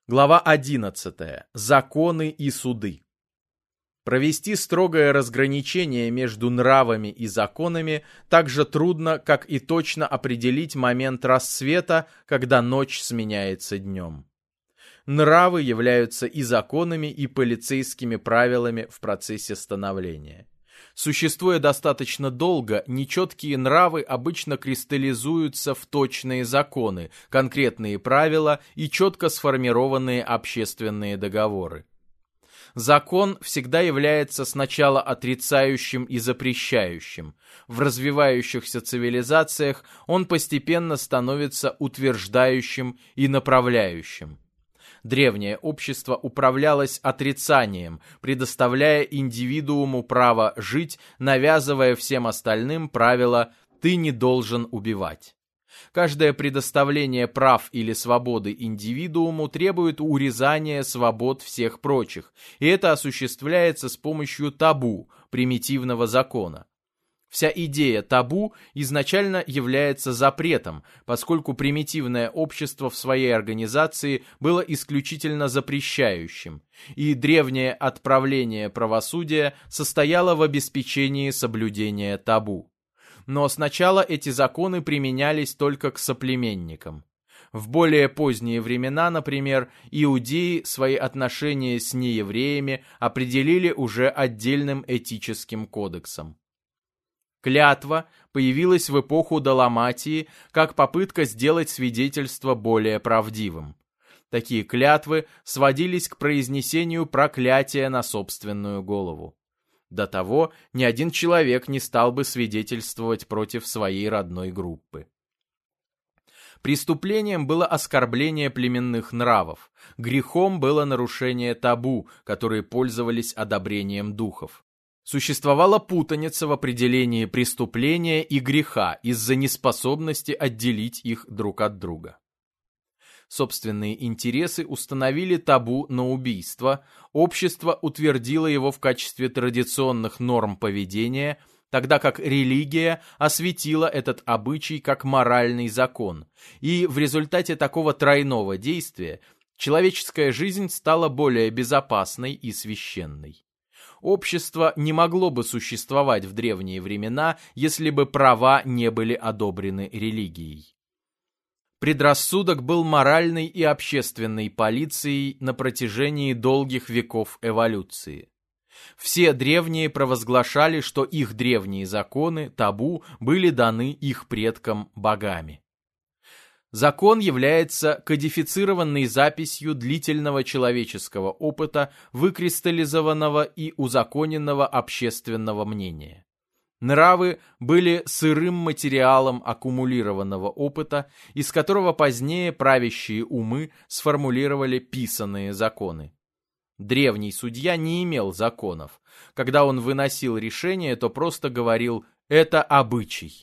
Глава 11. Законы и суды. Провести строгое разграничение между нравами и законами так же трудно, как и точно определить момент рассвета, когда ночь сменяется днем. Нравы являются и законами, и полицейскими правилами в процессе становления. Существуя достаточно долго, нечеткие нравы обычно кристаллизуются в точные законы, конкретные правила и четко сформированные общественные договоры. Закон всегда является сначала отрицающим и запрещающим. В развивающихся цивилизациях он постепенно становится утверждающим и направляющим. Древнее общество управлялось отрицанием, предоставляя индивидууму право жить, навязывая всем остальным правило «ты не должен убивать». Каждое предоставление прав или свободы индивидууму требует урезания свобод всех прочих, и это осуществляется с помощью табу, примитивного закона. Вся идея табу изначально является запретом, поскольку примитивное общество в своей организации было исключительно запрещающим, и древнее отправление правосудия состояло в обеспечении соблюдения табу. Но сначала эти законы применялись только к соплеменникам. В более поздние времена, например, иудеи свои отношения с неевреями определили уже отдельным этическим кодексом. Клятва появилась в эпоху Даламатии как попытка сделать свидетельство более правдивым. Такие клятвы сводились к произнесению проклятия на собственную голову. До того ни один человек не стал бы свидетельствовать против своей родной группы. Преступлением было оскорбление племенных нравов, грехом было нарушение табу, которые пользовались одобрением духов. Существовала путаница в определении преступления и греха из-за неспособности отделить их друг от друга. Собственные интересы установили табу на убийство, общество утвердило его в качестве традиционных норм поведения, тогда как религия осветила этот обычай как моральный закон, и в результате такого тройного действия человеческая жизнь стала более безопасной и священной. Общество не могло бы существовать в древние времена, если бы права не были одобрены религией. Предрассудок был моральной и общественной полицией на протяжении долгих веков эволюции. Все древние провозглашали, что их древние законы, табу, были даны их предкам богами. Закон является кодифицированной записью длительного человеческого опыта, выкристаллизованного и узаконенного общественного мнения. Нравы были сырым материалом аккумулированного опыта, из которого позднее правящие умы сформулировали писанные законы. Древний судья не имел законов. Когда он выносил решение, то просто говорил «это обычай».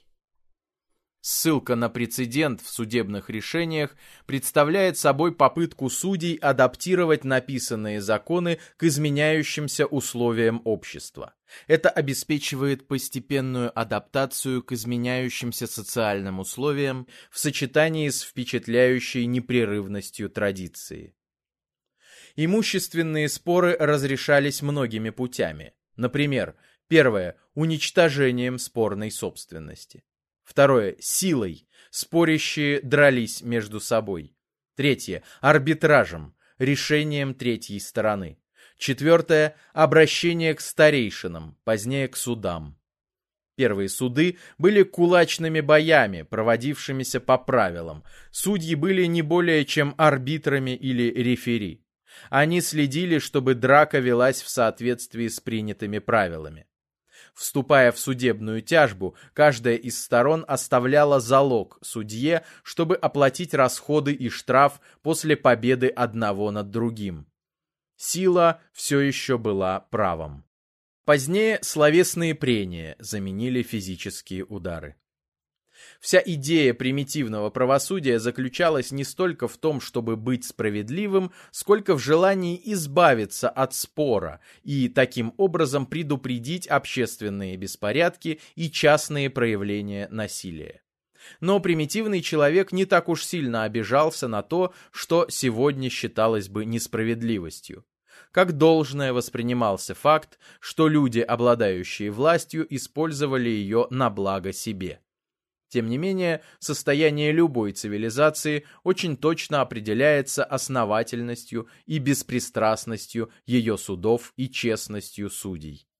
Ссылка на прецедент в судебных решениях представляет собой попытку судей адаптировать написанные законы к изменяющимся условиям общества. Это обеспечивает постепенную адаптацию к изменяющимся социальным условиям в сочетании с впечатляющей непрерывностью традиции. Имущественные споры разрешались многими путями. Например, первое – уничтожением спорной собственности. Второе – силой. Спорящие дрались между собой. Третье – арбитражем, решением третьей стороны. Четвертое – обращение к старейшинам, позднее к судам. Первые суды были кулачными боями, проводившимися по правилам. Судьи были не более чем арбитрами или рефери. Они следили, чтобы драка велась в соответствии с принятыми правилами. Вступая в судебную тяжбу, каждая из сторон оставляла залог судье, чтобы оплатить расходы и штраф после победы одного над другим. Сила все еще была правом. Позднее словесные прения заменили физические удары. Вся идея примитивного правосудия заключалась не столько в том, чтобы быть справедливым, сколько в желании избавиться от спора и таким образом предупредить общественные беспорядки и частные проявления насилия. Но примитивный человек не так уж сильно обижался на то, что сегодня считалось бы несправедливостью. Как должное воспринимался факт, что люди, обладающие властью, использовали ее на благо себе. Тем не менее, состояние любой цивилизации очень точно определяется основательностью и беспристрастностью ее судов и честностью судей.